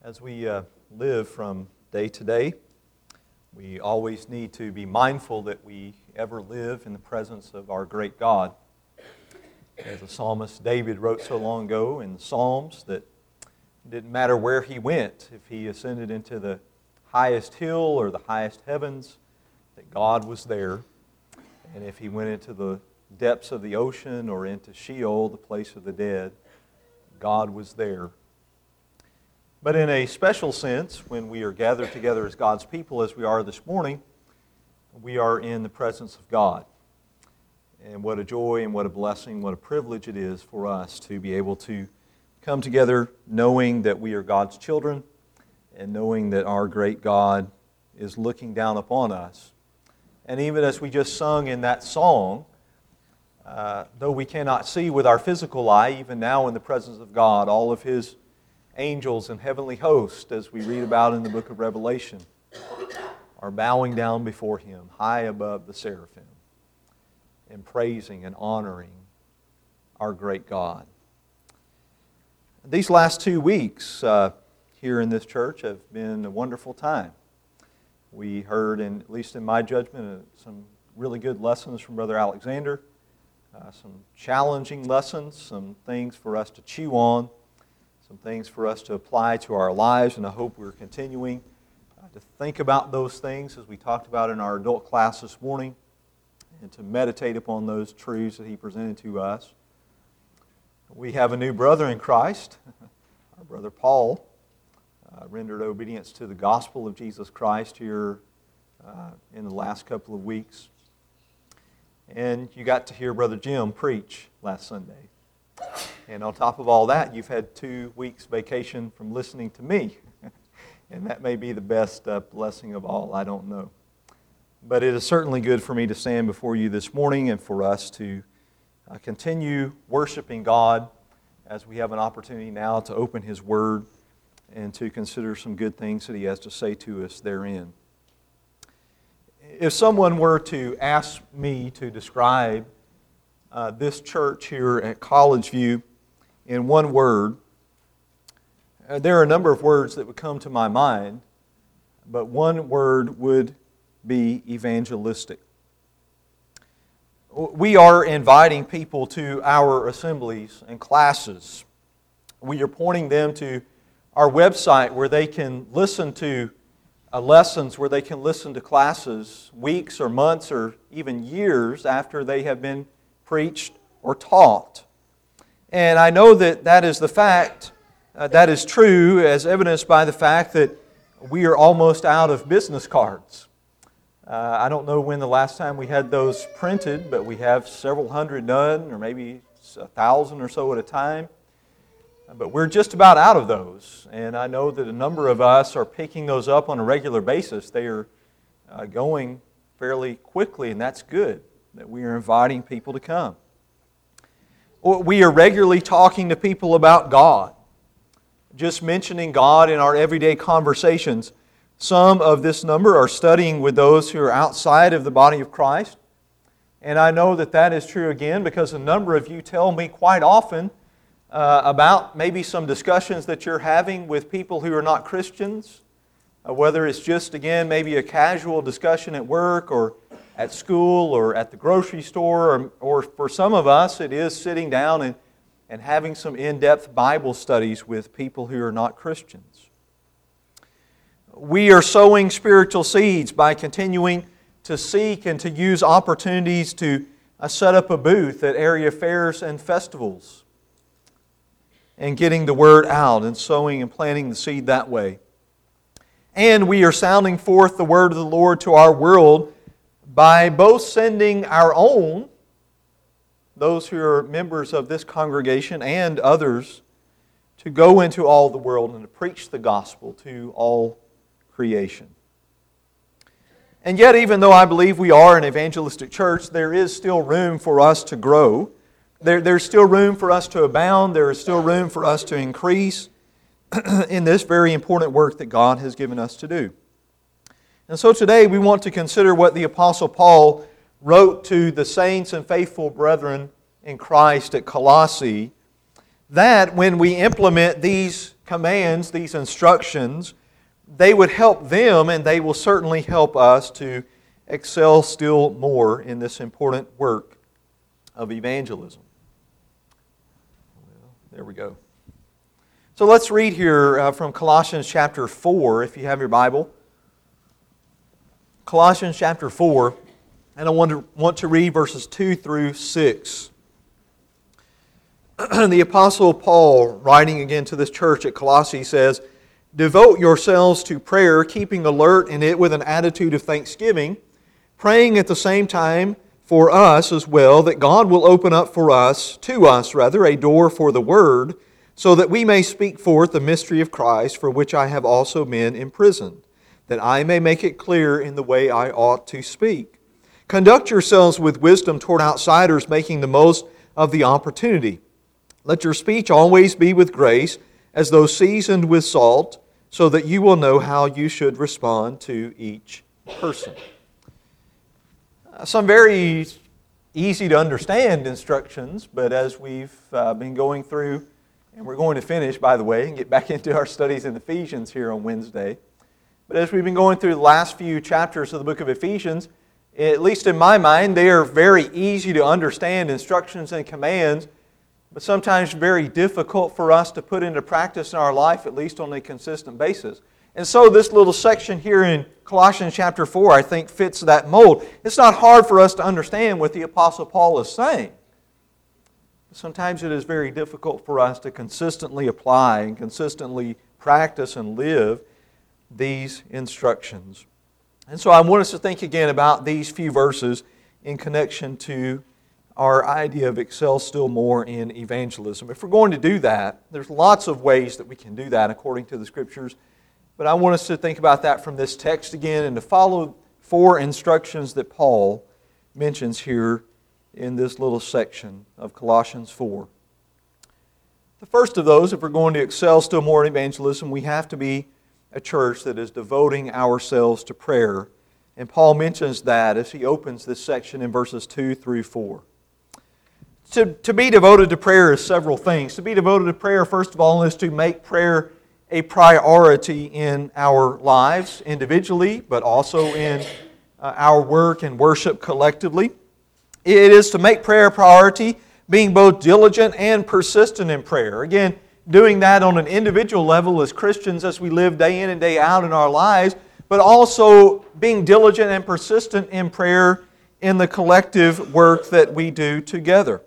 As we live from day to day, we always need to be mindful that we ever live in the presence of our great God. As the psalmist David wrote so long ago in the Psalms, that it didn't matter where he went, if he ascended into the highest hill or the highest heavens, that God was there. And if he went into the depths of the ocean or into Sheol, the place of the dead, God was there. But in a special sense, when we are gathered together as God's people, as we are this morning, we are in the presence of God. And what a joy and what a blessing, what a privilege it is for us to be able to come together knowing that we are God's children and knowing that our great God is looking down upon us. And even as we just sung in that song, though we cannot see with our physical eye, even now in the presence of God, all of His angels and heavenly hosts, as we read about in the book of Revelation, are bowing down before Him, high above the seraphim, and praising and honoring our great God. These last 2 weeks here in this church have been a wonderful time. We heard, at least in my judgment, some really good lessons from Brother Alexander, some challenging lessons, some things for us to chew on, some things for us to apply to our lives, and I hope we're continuing to think about those things as we talked about in our adult class this morning, and to meditate upon those truths that he presented to us. We have a new brother in Christ, our brother Paul, rendered obedience to the gospel of Jesus Christ here in the last couple of weeks. And you got to hear Brother Jim preach last Sunday. And on top of all that, you've had 2 weeks vacation from listening to me. And that may be the best blessing of all, I don't know. But it is certainly good for me to stand before you this morning and for us to continue worshiping God as we have an opportunity now to open His Word and to consider some good things that He has to say to us therein. If someone were to ask me to describe this church here at College View in one word, there are a number of words that would come to my mind, but one word would be evangelistic. We are inviting people to our assemblies and classes. We are pointing them to our website where they can listen to lessons, where they can listen to classes weeks or months or even years after they have been preached or taught. And I know that that is the fact, that is true, as evidenced by the fact that we are almost out of business cards. I don't know when the last time we had those printed, but we have several hundred done, or maybe 1,000 or so at a time. But we're just about out of those, and I know that a number of us are picking those up on a regular basis. They are going fairly quickly, and that's good, that we are inviting people to come. We are regularly talking to people about God, just mentioning God in our everyday conversations. Some of this number are studying with those who are outside of the body of Christ, and I know that that is true again because a number of you tell me quite often about maybe some discussions that you're having with people who are not Christians, whether it's just, again, maybe a casual discussion at work or at school or at the grocery store, or for some of us it is sitting down and having some in-depth Bible studies with people who are not Christians. We are sowing spiritual seeds by continuing to seek and to use opportunities to set up a booth at area fairs and festivals, and getting the word out and sowing and planting the seed that way. And we are sounding forth the word of the Lord to our world by both sending our own, those who are members of this congregation and others, to go into all the world and to preach the gospel to all creation. And yet, even though I believe we are an evangelistic church, there is still room for us to grow. There's still room for us to abound. There is still room for us to increase in this very important work that God has given us to do. And so today we want to consider what the Apostle Paul wrote to the saints and faithful brethren in Christ at Colossae, that when we implement these commands, these instructions, they would help them and they will certainly help us to excel still more in this important work of evangelism. Well, there we go. So let's read here from Colossians chapter 4, if you have your Bible. Colossians chapter 4, and I want to read verses 2 through 6. The Apostle Paul, writing again to this church at Colossae, says, "Devote yourselves to prayer, keeping alert in it with an attitude of thanksgiving, praying at the same time for us as well, that God will open up to us, a door for the Word, so that we may speak forth the mystery of Christ, for which I have also been imprisoned, that I may make it clear in the way I ought to speak. Conduct yourselves with wisdom toward outsiders, making the most of the opportunity. Let your speech always be with grace, as though seasoned with salt, so that you will know how you should respond to each person." Some very easy to understand instructions, but as we've been going through, and we're going to finish, by the way, and get back into our studies in Ephesians here on Wednesday. But as we've been going through the last few chapters of the book of Ephesians, at least in my mind, they are very easy to understand instructions and commands, but sometimes very difficult for us to put into practice in our life, at least on a consistent basis. And so this little section here in Colossians chapter 4, I think, fits that mold. It's not hard for us to understand what the Apostle Paul is saying. Sometimes it is very difficult for us to consistently apply and consistently practice and live these instructions. And so I want us to think again about these few verses in connection to our idea of excel still more in evangelism. If we're going to do that, there's lots of ways that we can do that according to the Scriptures, but I want us to think about that from this text again and to follow 4 instructions that Paul mentions here in this little section of Colossians 4. The first of those, if we're going to excel still more in evangelism, we have to be a church that is devoting ourselves to prayer. And Paul mentions that as he opens this section in verses 2 through 4. To be devoted to prayer is several things. To be devoted to prayer, first of all, is to make prayer a priority in our lives individually, but also in our work and worship collectively. It is to make prayer a priority, being both diligent and persistent in prayer. Again, doing that on an individual level as Christians as we live day in and day out in our lives, but also being diligent and persistent in prayer in the collective work that we do together.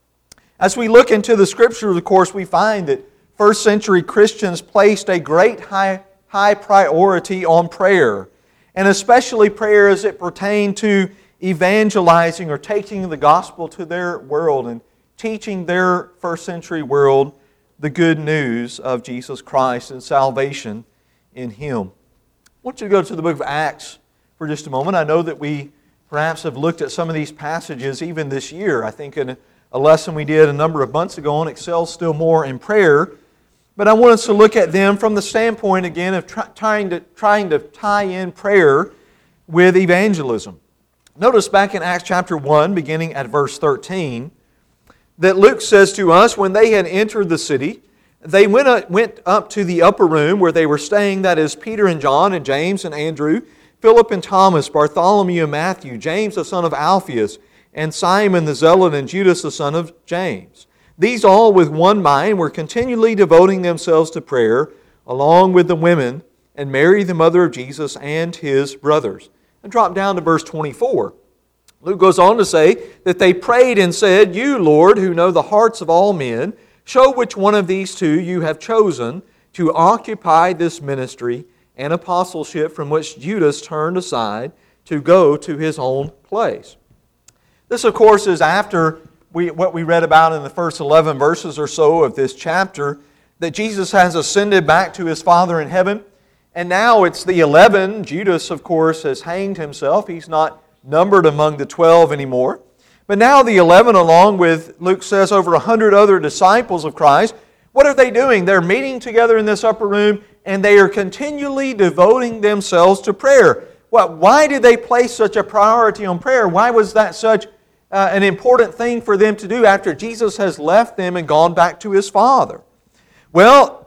As we look into the Scripture, of course, we find that first century Christians placed a great high priority on prayer, and especially prayer as it pertained to evangelizing or taking the gospel to their world and teaching their first century world the good news of Jesus Christ and salvation in Him. I want you to go to the book of Acts for just a moment. I know that we perhaps have looked at some of these passages even this year. I think in a lesson we did a number of months ago on Excel Still More in Prayer. But I want us to look at them from the standpoint again of trying to tie in prayer with evangelism. Notice back in Acts chapter 1, beginning at verse 13, that Luke says to us, when they had entered the city, they went up to the upper room where they were staying, that is, Peter and John and James and Andrew, Philip and Thomas, Bartholomew and Matthew, James the son of Alphaeus, and Simon the Zealot, and Judas the son of James. These all with one mind were continually devoting themselves to prayer, along with the women, and Mary the mother of Jesus and his brothers. And drop down to verse 24. Luke goes on to say that they prayed and said, "You, Lord, who know the hearts of all men, show which one of these two you have chosen to occupy this ministry and apostleship from which Judas turned aside to go to his own place." This, of course, is after what we read about in the first 11 verses or so of this chapter, that Jesus has ascended back to His Father in heaven. And now it's the 11. Judas, of course, has hanged himself. He's not numbered among the 12 anymore. But now the 11, along with, Luke says, over 100 other disciples of Christ, what are they doing? They're meeting together in this upper room, and they are continually devoting themselves to prayer. Why did they place such a priority on prayer? Why was that such an important thing for them to do after Jesus has left them and gone back to His Father? Well,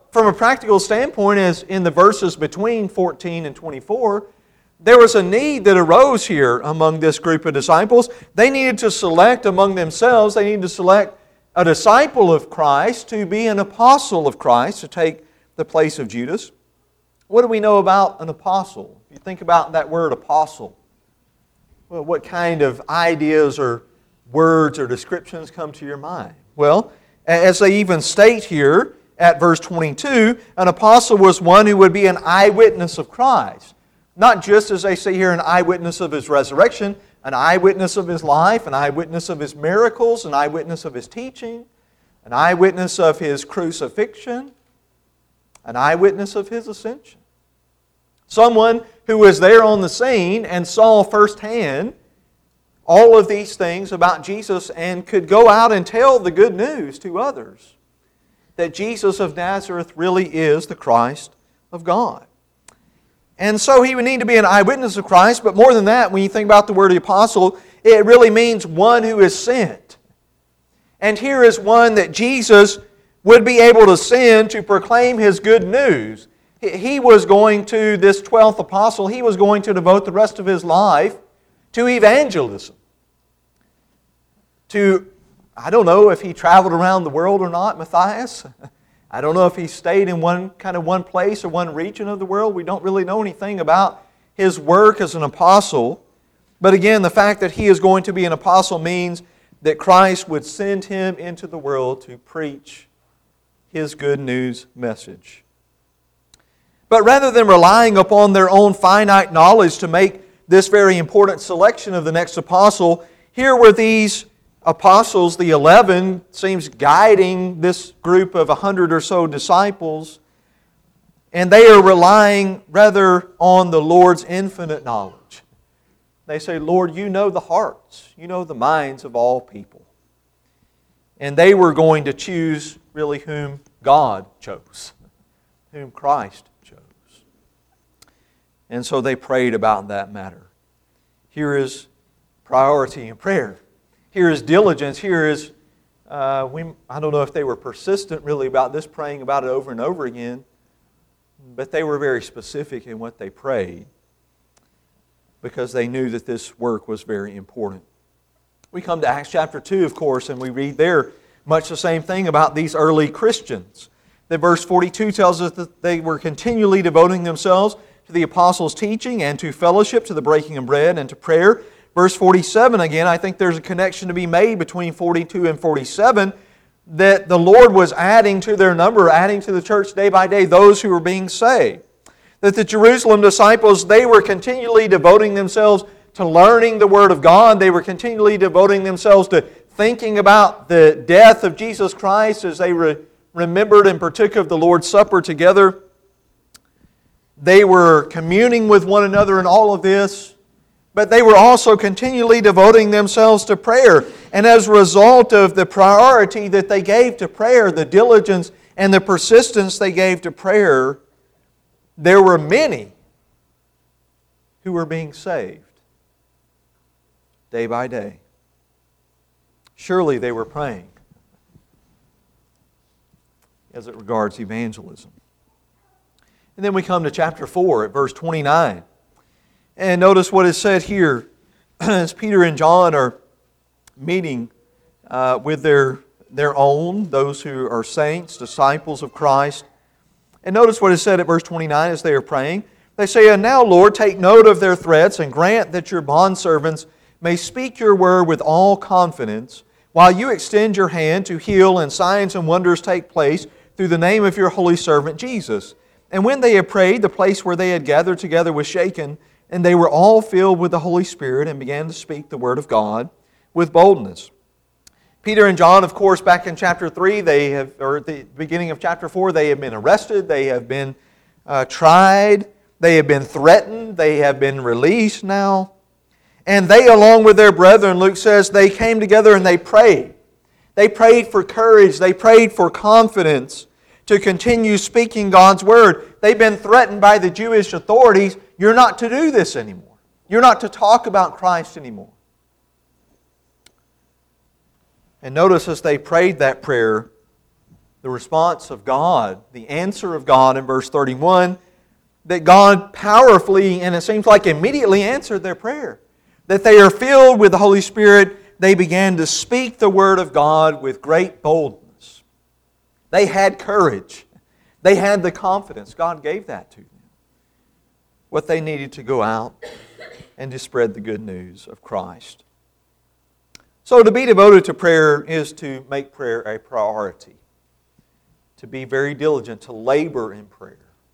from a practical standpoint, as in the verses between 14 and 24, there was a need that arose here among this group of disciples. They needed to select among themselves, they needed to select a disciple of Christ to be an apostle of Christ, to take the place of Judas. What do we know about an apostle? If you think about that word apostle, well, what kind of ideas or words or descriptions come to your mind? Well, as they even state here at verse 22, an apostle was one who would be an eyewitness of Christ. Not just, as they say here, an eyewitness of His resurrection, an eyewitness of His life, an eyewitness of His miracles, an eyewitness of His teaching, an eyewitness of His crucifixion, an eyewitness of His ascension. Someone who was there on the scene and saw firsthand all of these things about Jesus and could go out and tell the good news to others that Jesus of Nazareth really is the Christ of God. And so he would need to be an eyewitness of Christ, but more than that, when you think about the word apostle, it really means one who is sent. And here is one that Jesus would be able to send to proclaim His good news. He was going to, this 12th apostle, he was going to devote the rest of his life to evangelism. I don't know if he traveled around the world or not, Matthias. I don't know if he stayed in one place or one region of the world. We don't really know anything about his work as an apostle. But again, the fact that he is going to be an apostle means that Christ would send him into the world to preach His good news message. But rather than relying upon their own finite knowledge to make this very important selection of the next apostle, here were these apostles, the 11, seems guiding this group of 100 or so disciples, and they are relying rather on the Lord's infinite knowledge. They say, Lord, You know the hearts, You know the minds of all people. And they were going to choose really whom God chose, whom Christ chose. And so they prayed about that matter. Here is priority in prayer. Here is diligence. Here is, I don't know if they were persistent really about this, praying about it over and over again, but they were very specific in what they prayed because they knew that this work was very important. We come to Acts chapter 2, of course, and we read there much the same thing about these early Christians. That verse 42 tells us that they were continually devoting themselves to the apostles' teaching and to fellowship, to the breaking of bread and to prayer. Verse 47, again, I think there's a connection to be made between 42 and 47, that the Lord was adding to their number, adding to the church day by day those who were being saved. That the Jerusalem disciples, they were continually devoting themselves to learning the Word of God. They were continually devoting themselves to thinking about the death of Jesus Christ as they remembered and partook of the Lord's Supper together. They were communing with one another in all of this, but they were also continually devoting themselves to prayer. And as a result of the priority that they gave to prayer, the diligence and the persistence they gave to prayer, there were many who were being saved day by day. Surely they were praying as it regards evangelism. And then we come to chapter 4 at verse 29. And notice what is said here as Peter and John are meeting with their own, those who are saints, disciples of Christ. And notice what is said at verse 29 as they are praying. They say, "And now, Lord, take note of their threats and grant that Your bondservants may speak Your word with all confidence, while You extend Your hand to heal and signs and wonders take place through the name of Your holy servant Jesus." And when they had prayed, the place where they had gathered together was shaken, and they were all filled with the Holy Spirit and began to speak the word of God with boldness. Peter and John, of course, back in chapter 3, or at the beginning of chapter 4, they have been arrested, they have been tried, they have been threatened, they have been released now. And they, along with their brethren, Luke says, they came together and they prayed. They prayed for courage, they prayed for confidence to continue speaking God's word. They've been threatened by the Jewish authorities. You're not to do this anymore. You're not to talk about Christ anymore. And notice as they prayed that prayer, the the response of God, the answer of God in verse 31, that God powerfully, and it seems like immediately answered their prayer. That they are filled with the Holy Spirit, they began to speak the Word of God with great boldness. They had courage. They had the confidence. God gave that to them. What they needed to go out and to spread the good news of Christ. So to be devoted to prayer is to make prayer a priority. To be very diligent, to labor in prayer,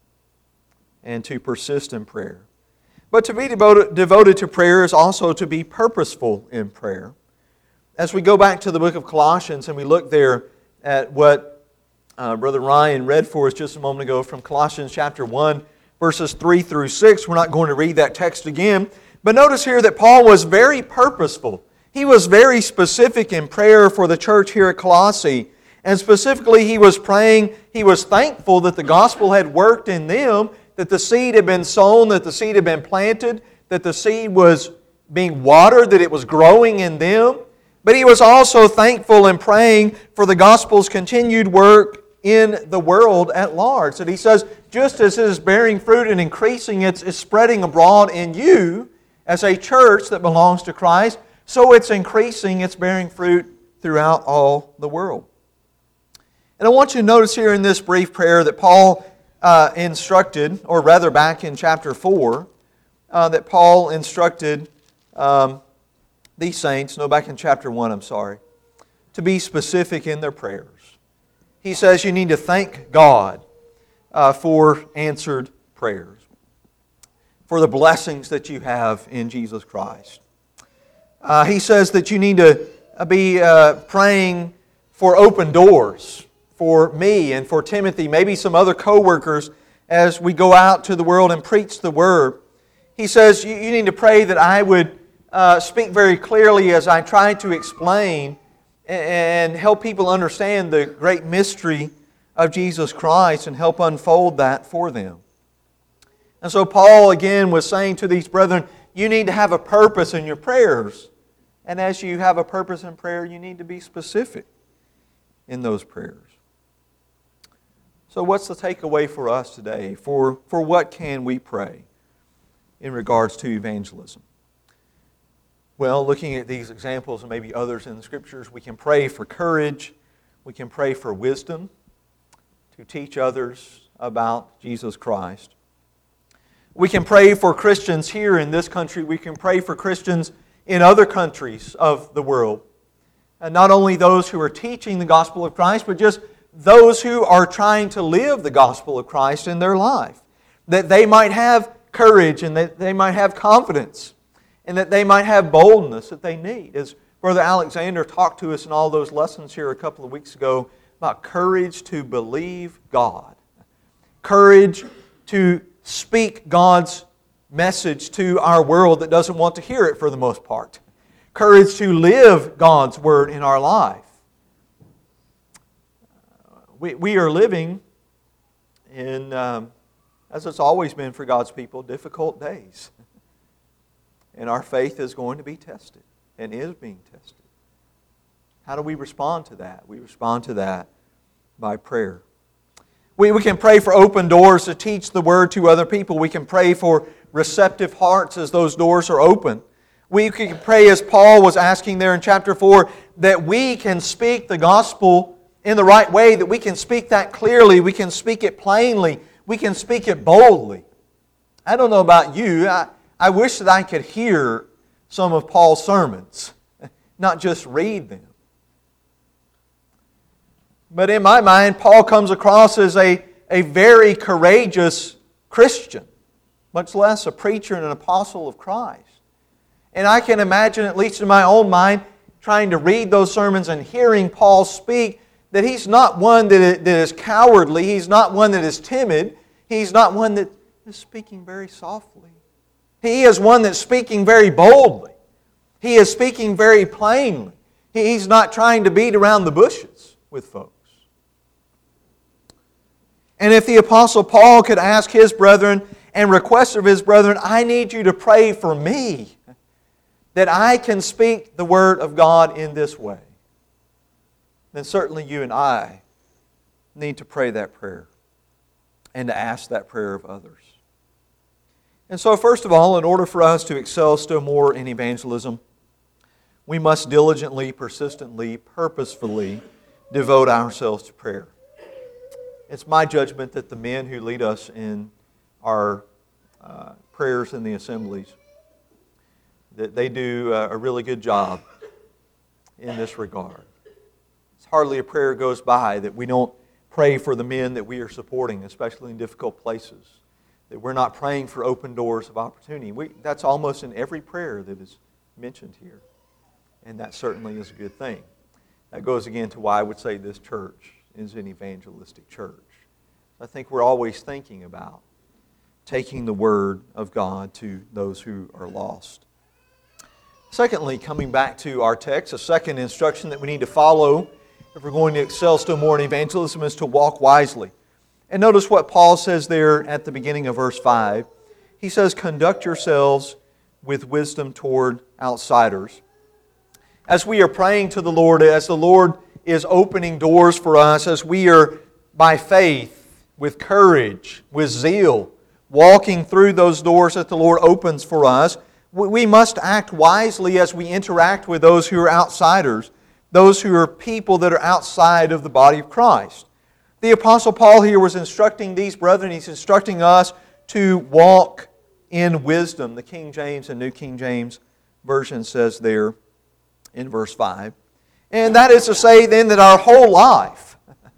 and to persist in prayer. But to be devoted to prayer is also to be purposeful in prayer. As we go back to the book of Colossians and we look there at what Brother Ryan read for us just a moment ago from Colossians chapter 1, verses 3 through 6. We're not going to read that text again. But notice here that Paul was very purposeful. He was very specific in prayer for the church here at Colossae. And specifically, he was praying, he was thankful that the gospel had worked in them, that the seed had been sown, that the seed had been planted, that the seed was being watered, that it was growing in them. But he was also thankful and praying for the gospel's continued work in the world at large. That he says, just as it is bearing fruit and increasing, it's spreading abroad in you as a church that belongs to Christ, so it's increasing, it's bearing fruit throughout all the world. And I want you to notice here in this brief prayer that Paul instructed, or rather back in chapter 4, that Paul instructed these saints, no, back in chapter 1, I'm sorry, to be specific in their prayers. He says you need to thank God for answered prayers, for the blessings that you have in Jesus Christ. He says that you need to be praying for open doors for me and for Timothy, maybe some other co-workers, as we go out to the world and preach the Word. He says you need to pray that I would speak very clearly as I try to explain and help people understand the great mystery of Jesus Christ and help unfold that for them. And so Paul again was saying to these brethren, you need to have a purpose in your prayers. And as you have a purpose in prayer, you need to be specific in those prayers. So what's the takeaway for us today? For what can we pray in regards to evangelism? Well, looking at these examples and maybe others in the Scriptures, we can pray for courage. We can pray for wisdom to teach others about Jesus Christ. We can pray for Christians here in this country. We can pray for Christians in other countries of the world. And not only those who are teaching the gospel of Christ, but just those who are trying to live the gospel of Christ in their life. That they might have courage and that they might have confidence and that they might have boldness that they need. As Brother Alexander talked to us in all those lessons here a couple of weeks ago about courage to believe God. Courage to speak God's message to our world that doesn't want to hear it for the most part. Courage to live God's Word in our life. We are living in, as it's always been for God's people, difficult days. And our faith is going to be tested and is being tested. How do we respond to that? We respond to that by prayer. We can pray for open doors to teach the Word to other people. We can pray for receptive hearts as those doors are open. We can pray, as Paul was asking there in chapter 4, that we can speak the gospel in the right way, that we can speak that clearly, we can speak it plainly, we can speak it boldly. I don't know about you, I wish that I could hear some of Paul's sermons, not just read them. But in my mind, Paul comes across as a very courageous Christian, much less a preacher and an apostle of Christ. And I can imagine, at least in my own mind, trying to read those sermons and hearing Paul speak, that he's not one that is cowardly, he's not one that is timid, he's not one that is speaking very softly. He is one that's speaking very boldly. He is speaking very plainly. He's not trying to beat around the bushes with folks. And if the Apostle Paul could ask his brethren and request of his brethren, I need you to pray for me, that I can speak the Word of God in this way, then certainly you and I need to pray that prayer and to ask that prayer of others. And so, first of all, in order for us to excel still more in evangelism, we must diligently, persistently, purposefully devote ourselves to prayer. It's my judgment that the men who lead us in our prayers in the assemblies, that they do a really good job in this regard. It's hardly a prayer goes by that we don't pray for the men that we are supporting, especially in difficult places, that we're not praying for open doors of opportunity. That's almost in every prayer that is mentioned here, and that certainly is a good thing. That goes again to why I would say this church is an evangelistic church. I think we're always thinking about taking the Word of God to those who are lost. Secondly, coming back to our text, a second instruction that we need to follow if we're going to excel still more in evangelism is to walk wisely. And notice what Paul says there at the beginning of verse 5. He says, "Conduct yourselves with wisdom toward outsiders." As we are praying to the Lord, as the Lord is opening doors for us, as we are by faith, with courage, with zeal, walking through those doors that the Lord opens for us, we must act wisely as we interact with those who are outsiders, those who are people that are outside of the body of Christ. The Apostle Paul here was instructing these brethren, he's instructing us to walk in wisdom. The King James and New King James Version says there in verse 5. And that is to say then that our whole life,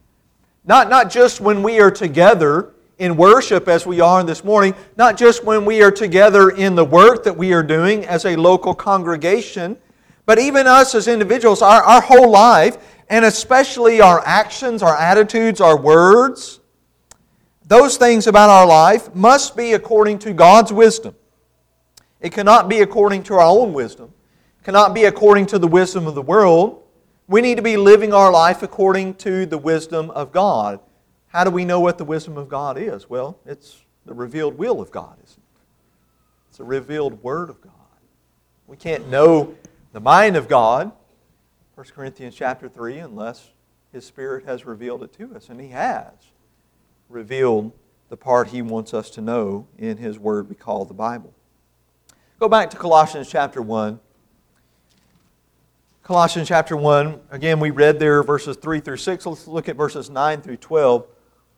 not just when we are together in worship as we are this morning, not just when we are together in the work that we are doing as a local congregation, but even us as individuals, our whole life, and especially our actions, our attitudes, our words, those things about our life must be according to God's wisdom. It cannot be according to our own wisdom. It cannot be according to the wisdom of the world. We need to be living our life according to the wisdom of God. How do we know what the wisdom of God is? Well, it's the revealed will of God, isn't it? It's the revealed Word of God. We can't know the mind of God, 1 Corinthians chapter 3, unless His Spirit has revealed it to us. And He has revealed the part He wants us to know in His Word we call the Bible. Go back to Colossians chapter 1. Colossians chapter 1, again we read there verses 3 through 6. Let's look at verses 9 through 12.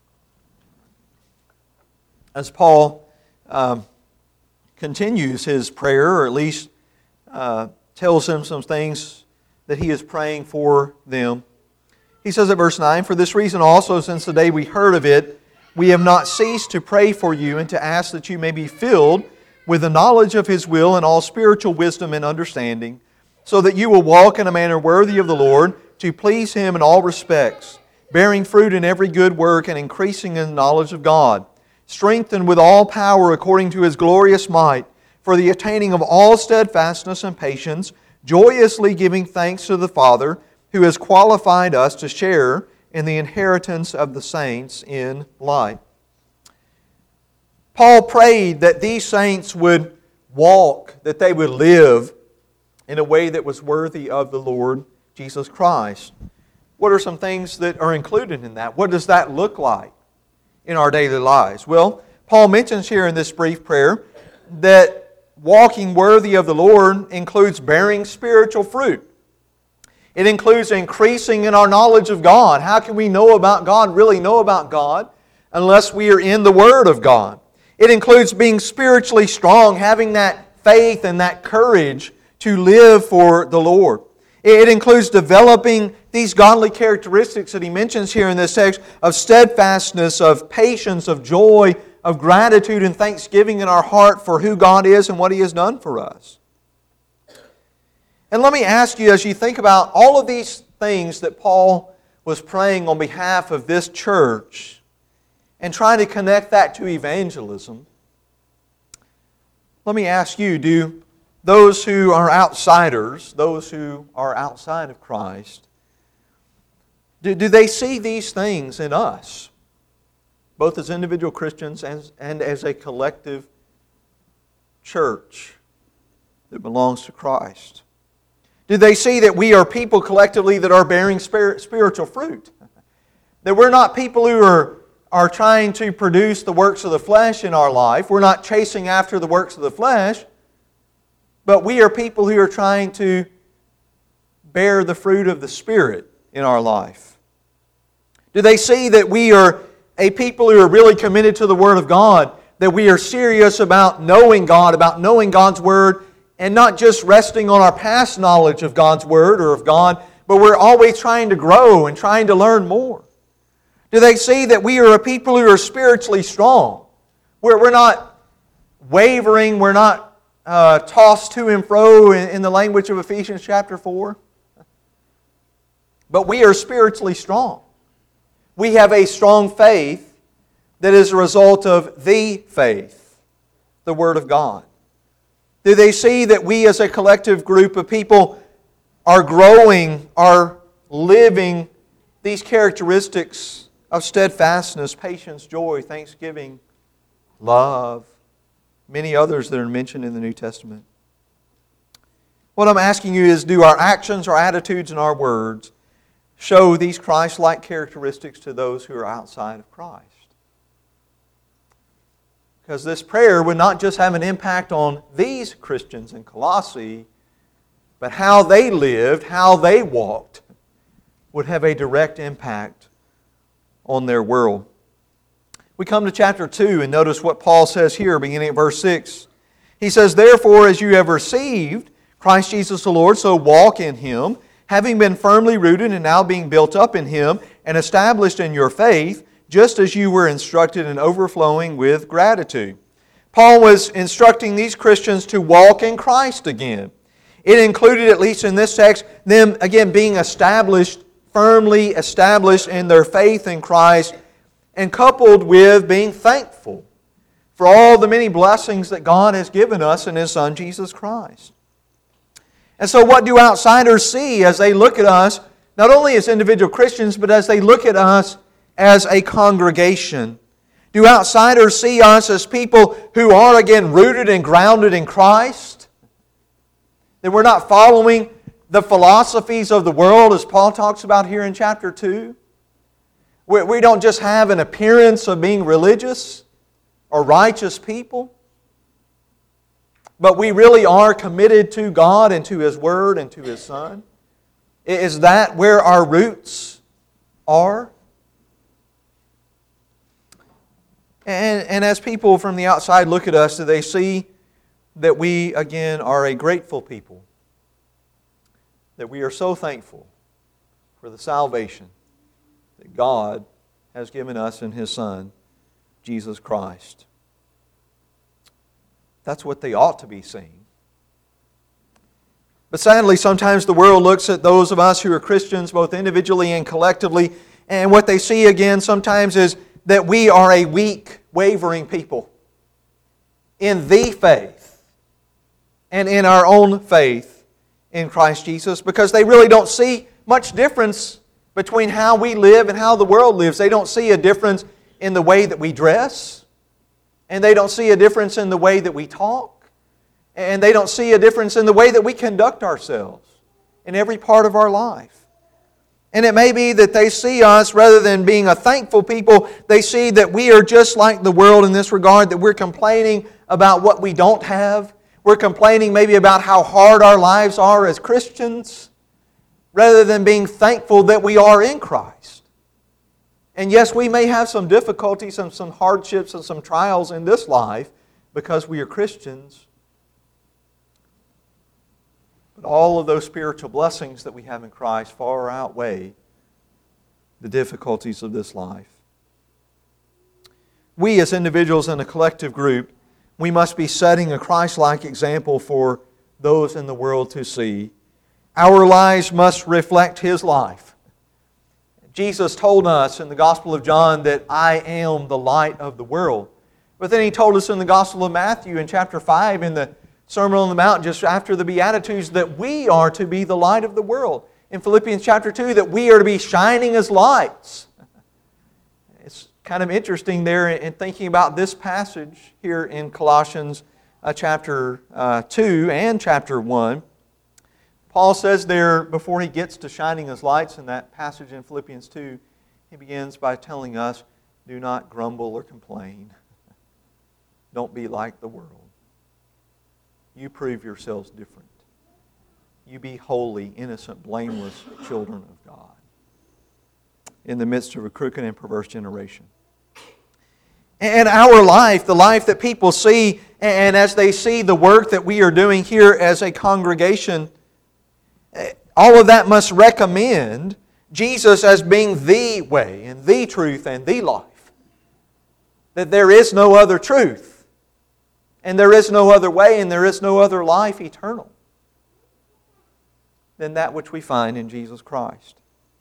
As Paul continues his prayer, or at least tells them some things that he is praying for them. He says at verse 9, "For this reason also, since the day we heard of it, we have not ceased to pray for you and to ask that you may be filled with the knowledge of His will and all spiritual wisdom and understanding, so that you will walk in a manner worthy of the Lord, to please Him in all respects, bearing fruit in every good work and increasing in the knowledge of God, strengthened with all power according to His glorious might, for the attaining of all steadfastness and patience, joyously giving thanks to the Father, who has qualified us to share in the inheritance of the saints in light." Paul prayed that these saints would walk, that they would live in a way that was worthy of the Lord Jesus Christ. What are some things that are included in that? What does that look like in our daily lives? Well, Paul mentions here in this brief prayer that walking worthy of the Lord includes bearing spiritual fruit. It includes increasing in our knowledge of God. How can we know about God, really know about God, unless we are in the Word of God? It includes being spiritually strong, having that faith and that courage to live for the Lord. It includes developing these godly characteristics that he mentions here in this text of steadfastness, of patience, of joy, of gratitude and thanksgiving in our heart for who God is and what He has done for us. And let me ask you, as you think about all of these things that Paul was praying on behalf of this church and trying to connect that to evangelism, let me ask you, do those who are outsiders, those who are outside of Christ, do they see these things in us, both as individual Christians and as a collective church that belongs to Christ? Do they see that we are people collectively that are bearing spiritual fruit? That we're not people who are trying to produce the works of the flesh in our life. We're not chasing after the works of the flesh. But we are people who are trying to bear the fruit of the Spirit in our life. Do they see that we are a people who are really committed to the Word of God? That we are serious about knowing God, about knowing God's Word, and not just resting on our past knowledge of God's Word or of God, but we're always trying to grow and trying to learn more? Do they see that we are a people who are spiritually strong? We're not wavering, we're not tossed to and fro in the language of Ephesians chapter 4. But we are spiritually strong. We have a strong faith that is a result of the faith, the Word of God. Do they see that we as a collective group of people are growing, are living these characteristics of steadfastness, patience, joy, thanksgiving, love, many others that are mentioned in the New Testament? What I'm asking you is, do our actions, our attitudes, and our words show these Christ-like characteristics to those who are outside of Christ? Because this prayer would not just have an impact on these Christians in Colossae, but how they lived, how they walked, would have a direct impact on their world. We come to chapter 2 and notice what Paul says here, beginning at verse 6. He says, "Therefore, as you have received Christ Jesus the Lord, so walk in Him, having been firmly rooted and now being built up in Him and established in your faith, just as you were instructed and overflowing with gratitude." Paul was instructing these Christians to walk in Christ again. It included, at least in this text, them again being established, firmly established in their faith in Christ, and coupled with being thankful for all the many blessings that God has given us in His Son, Jesus Christ. And so what do outsiders see as they look at us, not only as individual Christians, but as they look at us as a congregation? Do outsiders see us as people who are again rooted and grounded in Christ? That we're not following the philosophies of the world, as Paul talks about here in chapter 2? We don't just have an appearance of being religious or righteous people, but we really are committed to God and to His Word and to His Son? Is that where our roots are? And as people from the outside look at us, do they see that we, again, are a grateful people? That we are so thankful for the salvation that God has given us in His Son, Jesus Christ? That's what they ought to be seeing. But sadly, sometimes the world looks at those of us who are Christians, both individually and collectively, and what they see again sometimes is that we are a weak, wavering people in the faith and in our own faith in Christ Jesus, because they really don't see much difference between how we live and how the world lives. They don't see a difference in the way that we dress, and they don't see a difference in the way that we talk, and they don't see a difference in the way that we conduct ourselves in every part of our life. And it may be that they see us, rather than being a thankful people, they see that we are just like the world in this regard, that we're complaining about what we don't have. We're complaining maybe about how hard our lives are as Christians, rather than being thankful that we are in Christ. And yes, we may have some difficulties and some hardships and some trials in this life because we are Christians. But all of those spiritual blessings that we have in Christ far outweigh the difficulties of this life. We as individuals in a collective group, we must be setting a Christ-like example for those in the world to see. Our lives must reflect His life. Jesus told us in the Gospel of John that I am the light of the world. But then He told us in the Gospel of Matthew in chapter 5 in the Sermon on the Mount, just after the Beatitudes, that we are to be the light of the world. In Philippians chapter 2, that we are to be shining as lights. It's kind of interesting there in thinking about this passage here in Colossians chapter 2 and chapter 1. Paul says there, before he gets to shining as lights in that passage in Philippians 2, He begins by telling us, do not grumble or complain. Don't be like the world. You prove yourselves different. You be holy, innocent, blameless children of God in the midst of a crooked and perverse generation. And our life, the life that people see, and as they see the work that we are doing here as a congregation, all of that must recommend Jesus as being the way and the truth and the life. That there is no other truth, and there is no other way, and there is no other life eternal than that which we find in Jesus Christ.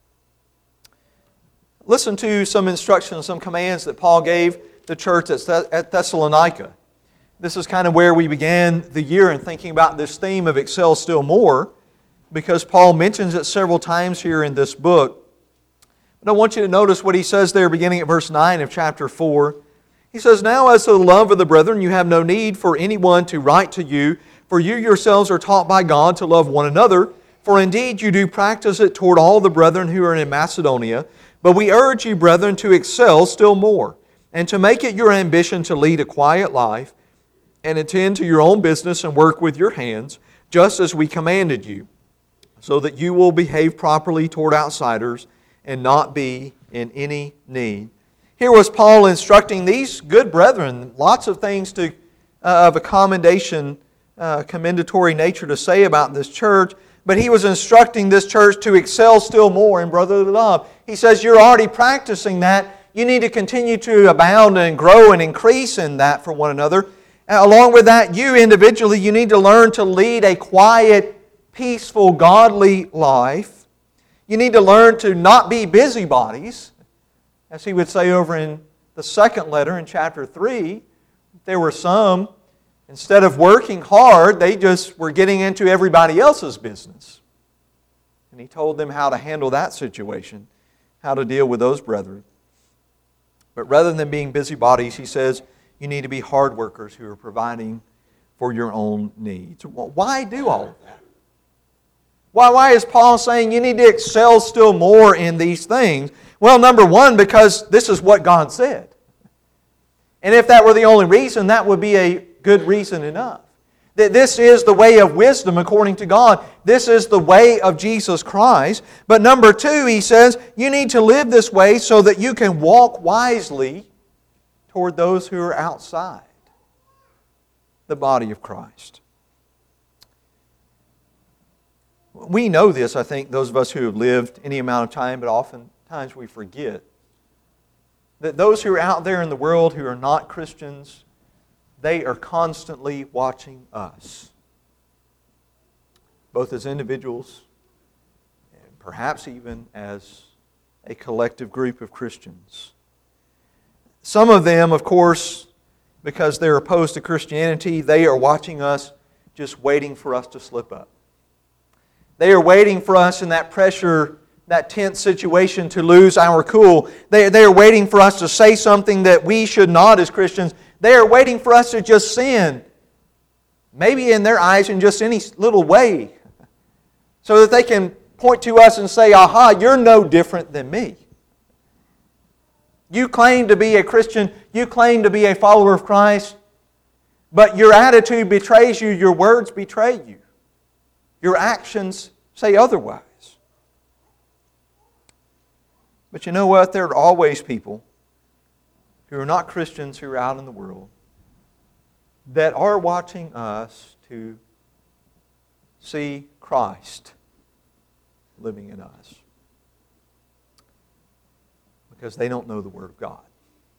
Listen to some instructions, some commands that Paul gave the church at Thessalonica. This is kind of where we began the year in thinking about this theme of excel still more, because Paul mentions it several times here in this book. But I want you to notice what he says there beginning at verse 9 of chapter 4. He says, "Now as to the love of the brethren, you have no need for anyone to write to you, for you yourselves are taught by God to love one another. For indeed you do practice it toward all the brethren who are in Macedonia. But we urge you, brethren, to excel still more, and to make it your ambition to lead a quiet life, and attend to your own business and work with your hands, just as we commanded you, so that you will behave properly toward outsiders and not be in any need." Here was Paul instructing these good brethren, lots of things of a commendatory nature to say about this church, but he was instructing this church to excel still more in brotherly love. He says, you're already practicing that. You need to continue to abound and grow and increase in that for one another. Along with that, you individually, you need to learn to lead a quiet, peaceful, godly life. You need to learn to not be busybodies. As he would say over in the second letter in chapter 3, there were some, instead of working hard, they just were getting into everybody else's business. And he told them how to handle that situation, how to deal with those brethren. But rather than being busybodies, he says, you need to be hard workers who are providing for your own needs. Why do all of that? Why is Paul saying you need to excel still more in these things? Well, number one, because this is what God said. And if that were the only reason, that would be a good reason enough. That this is the way of wisdom according to God. This is the way of Jesus Christ. But number two, he says, you need to live this way so that you can walk wisely toward those who are outside the body of Christ. We know this, I think, those of us who have lived any amount of time, but oftentimes we forget that those who are out there in the world who are not Christians, they are constantly watching us, both as individuals and perhaps even as a collective group of Christians. Some of them, of course, because they're opposed to Christianity, they are watching us just waiting for us to slip up. They are waiting for us in that pressure, that tense situation to lose our cool. They are waiting for us to say something that we should not as Christians. They are waiting for us to just sin, maybe in their eyes in just any little way, so that they can point to us and say, aha, you're no different than me. You claim to be a Christian, you claim to be a follower of Christ, but your attitude betrays you, your words betray you. Your actions say otherwise. But you know what? There are always people who are not Christians who are out in the world that are watching us to see Christ living in us. Because they don't know the Word of God.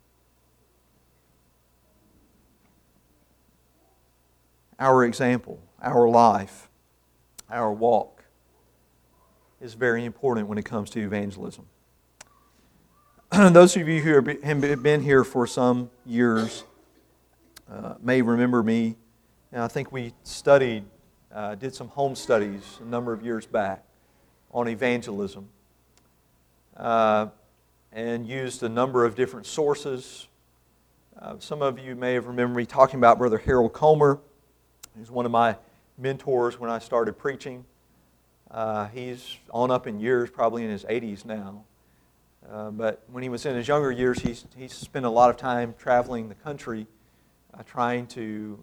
Our example, our life, our walk is very important when it comes to evangelism. Those of you who have been here for some years may remember me. And I think we did some home studies a number of years back on evangelism and used a number of different sources. Some of you may have remembered me talking about Brother Harold Comer. He's one of my mentors when I started preaching. He's on up in years, probably in his 80s now. But when he was in his younger years, he spent a lot of time traveling the country trying to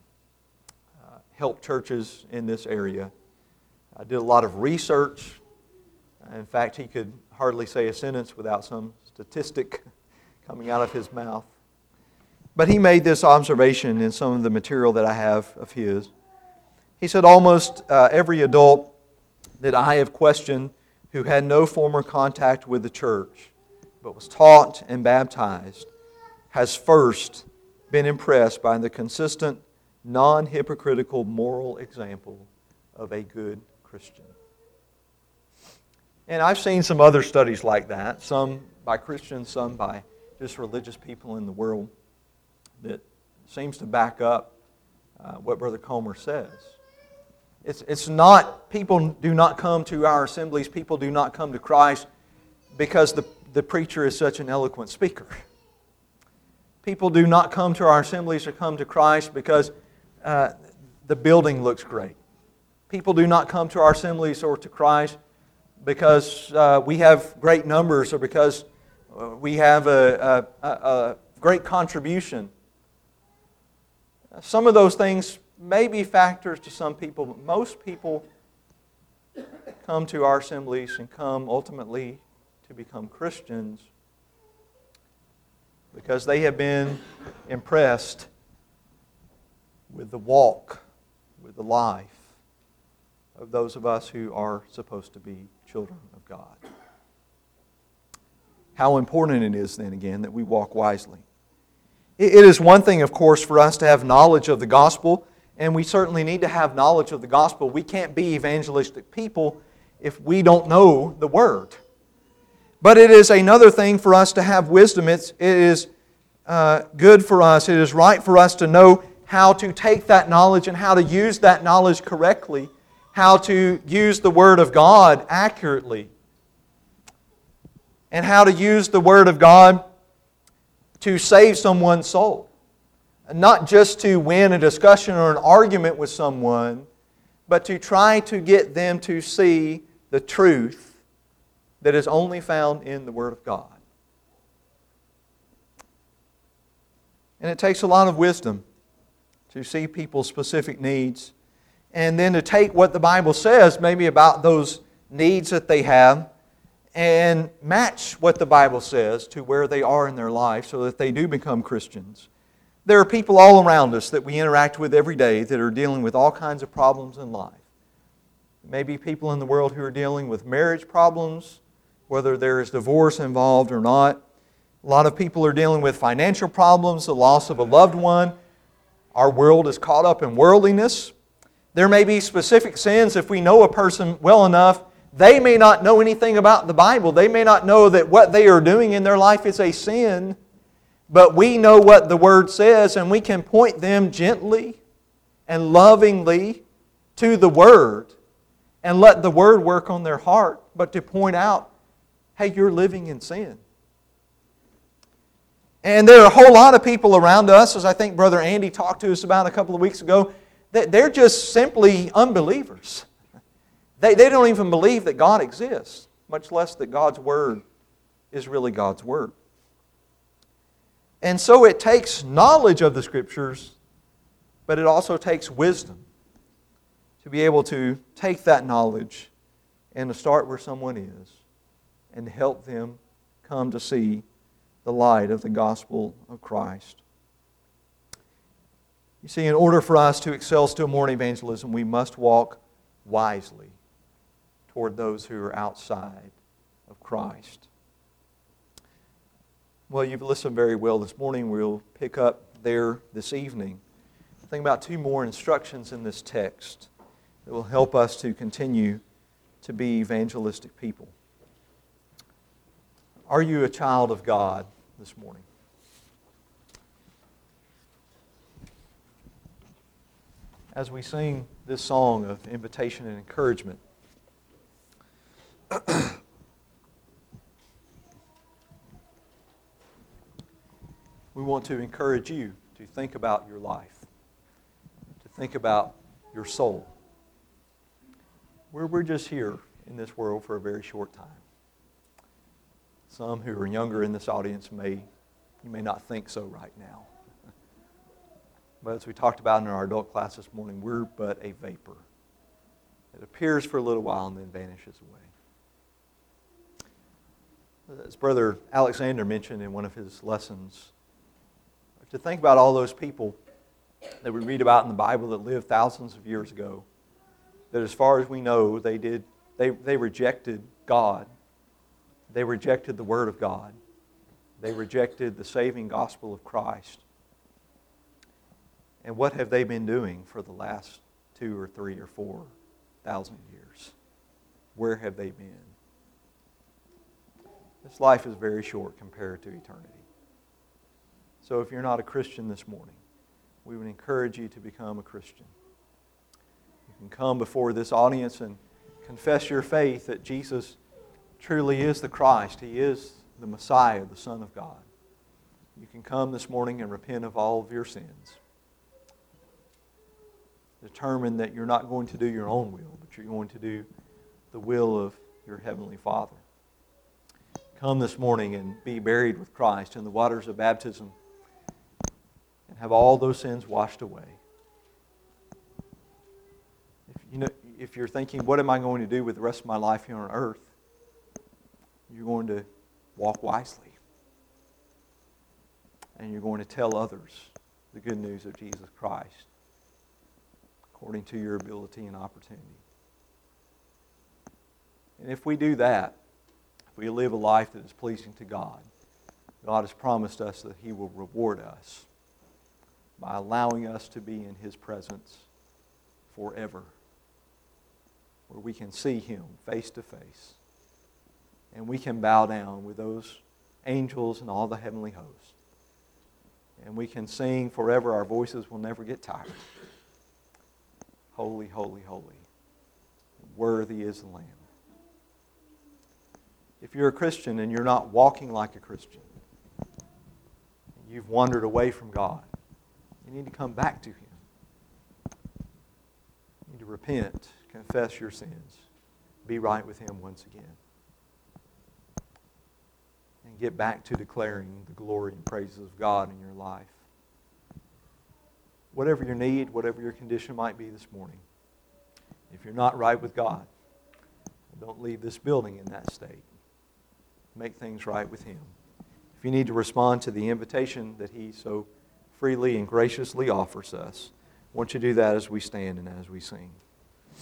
help churches in this area. I did a lot of research. In fact, he could hardly say a sentence without some statistic coming out of his mouth. But he made this observation in some of the material that I have of his. He said, almost every adult that I have questioned who had no former contact with the church, but was taught and baptized, has first been impressed by the consistent, non-hypocritical moral example of a good Christian. And I've seen some other studies like that, some by Christians, some by just religious people in the world, that seems to back up what Brother Comer says. It's not, people do not come to our assemblies, people do not come to Christ because the preacher is such an eloquent speaker. People do not come to our assemblies or come to Christ because the building looks great. People do not come to our assemblies or to Christ because we have great numbers or because we have a great contribution. Some of those things may be factors to some people, but most people come to our assemblies and come ultimately to become Christians because they have been impressed with the walk, with the life of those of us who are supposed to be children of God. How important it is then again that we walk wisely. It is one thing, of course, for us to have knowledge of the gospel, and we certainly need to have knowledge of the gospel. We can't be evangelistic people if we don't know the Word. But it is another thing for us to have wisdom. It is good for us, it is right for us to know how to take that knowledge and how to use that knowledge correctly, how to use the Word of God accurately, and how to use the Word of God to save someone's soul. Not just to win a discussion or an argument with someone, but to try to get them to see the truth that is only found in the Word of God. And it takes a lot of wisdom to see people's specific needs and then to take what the Bible says maybe about those needs that they have and match what the Bible says to where they are in their life so that they do become Christians. There are people all around us that we interact with every day that are dealing with all kinds of problems in life. Maybe people in the world who are dealing with marriage problems, whether there is divorce involved or not. A lot of people are dealing with financial problems, the loss of a loved one. Our world is caught up in worldliness. There may be specific sins. If we know a person well enough, they may not know anything about the Bible. They may not know that what they are doing in their life is a sin. But we know what the Word says, and we can point them gently and lovingly to the Word and let the Word work on their heart, but to point out, hey, you're living in sin. And there are a whole lot of people around us, as I think Brother Andy talked to us about a couple of weeks ago, that they're just simply unbelievers. They don't even believe that God exists, much less that God's Word is really God's Word. And so it takes knowledge of the Scriptures, but it also takes wisdom to be able to take that knowledge and to start where someone is and to help them come to see the light of the gospel of Christ. You see, in order for us to excel still more in evangelism, we must walk wisely toward those who are outside of Christ. Well, you've listened very well this morning. We'll pick up there this evening. Think about two more instructions in this text that will help us to continue to be evangelistic people. Are you a child of God this morning? As we sing this song of invitation and encouragement, we want to encourage you to think about your life, to think about your soul. We're just here in this world for a very short time. Some who are younger in this audience you may not think so right now. But as we talked about in our adult class this morning, we're but a vapor. It appears for a little while and then vanishes away. As Brother Alexander mentioned in one of his lessons, to think about all those people that we read about in the Bible that lived thousands of years ago, that as far as we know, they rejected God. They rejected the Word of God. They rejected the saving gospel of Christ. And what have they been doing for the last 2 or 3 or 4,000 years? Where have they been? This life is very short compared to eternity. So if you're not a Christian this morning, we would encourage you to become a Christian. You can come before this audience and confess your faith that Jesus truly is the Christ. He is the Messiah, the Son of God. You can come this morning and repent of all of your sins. Determine that you're not going to do your own will, but you're going to do the will of your Heavenly Father. Come this morning and be buried with Christ in the waters of baptism and have all those sins washed away. If you're thinking, what am I going to do with the rest of my life here on earth? You're going to walk wisely. And you're going to tell others the good news of Jesus Christ according to your ability and opportunity. And if we do that, if we live a life that is pleasing to God, God has promised us that He will reward us by allowing us to be in His presence forever, where we can see Him face to face, and we can bow down with those angels and all the heavenly hosts, and we can sing forever. Our voices will never get tired. Holy, holy, holy. Worthy is the Lamb. If you're a Christian and you're not walking like a Christian, you've wandered away from God, you need to come back to Him. You need to repent, confess your sins, be right with Him once again, and get back to declaring the glory and praises of God in your life. Whatever your need, whatever your condition might be this morning, if you're not right with God, don't leave this building in that state. Make things right with Him. If you need to respond to the invitation that He so freely and graciously offers us, I want you to do that as we stand and as we sing.